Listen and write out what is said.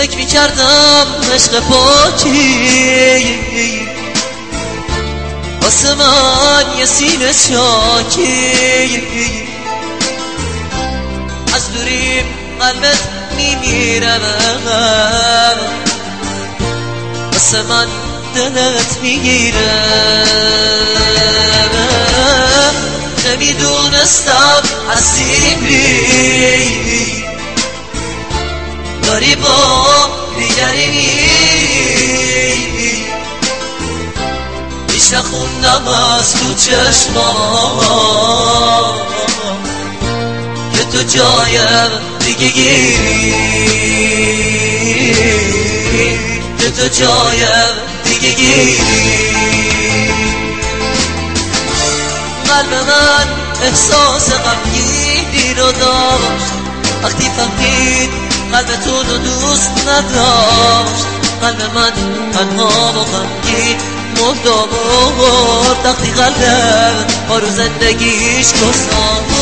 فکر میکردم عشق پاکی واسه من یه سینه چاکی، از دوریم قلبت میمیره، واسه من دلت میگیره. نمیدونستم هستی داری با دیگری پیش نخوندم از تو چشمام که تو جای دیگه گیری، که تو جای دیگه گیری. قلب من احساس غمگینی رو داشت وقتی فهمید قلب تو رو دوست نداشت. قلب من تنها و غمگین مرد و مرد وقتی قلبم با رو زندگیش گذاشت.